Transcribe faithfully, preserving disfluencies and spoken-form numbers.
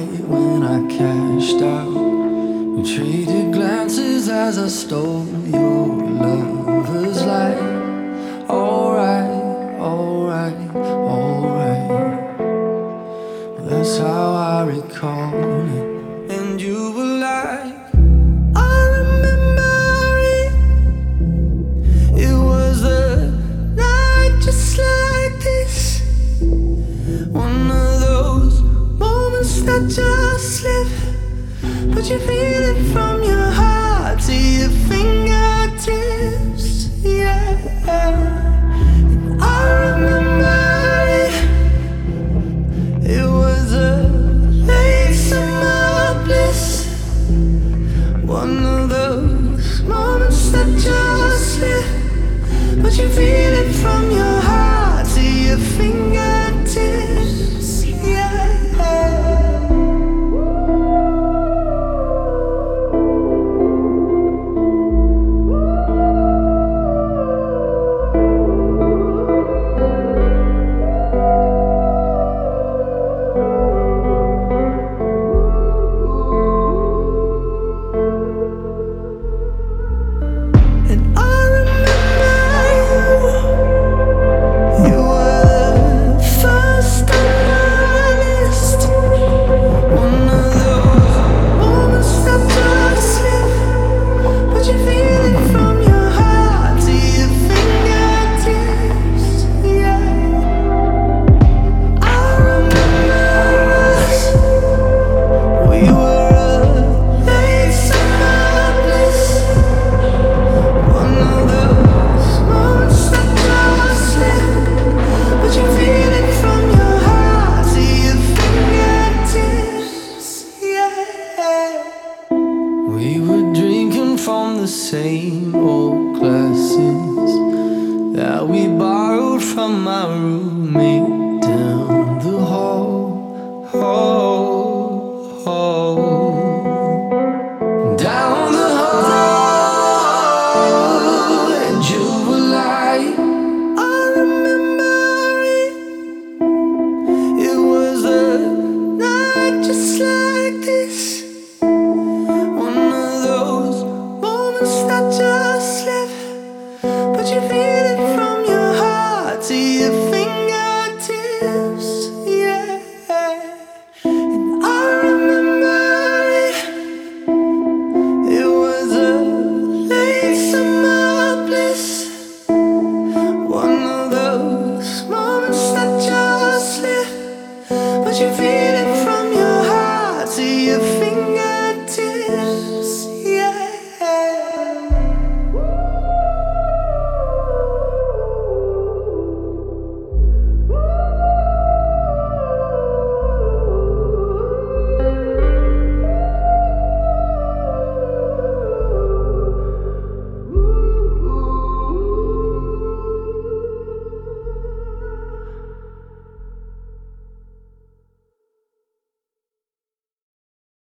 night when I cashed out. We traded glances as I stole your lover's light. Alright, alright, alright. That's how I recall it. And you were like, I remember it. It was a night just like this. One of those moments that just slip, but you feel it from your heart to your fingertips. Yeah, I remember it. It was a late summer bliss. One of those moments that just slip, but you feel it from your heart to your fingertips. Yeah. We were drinking from the same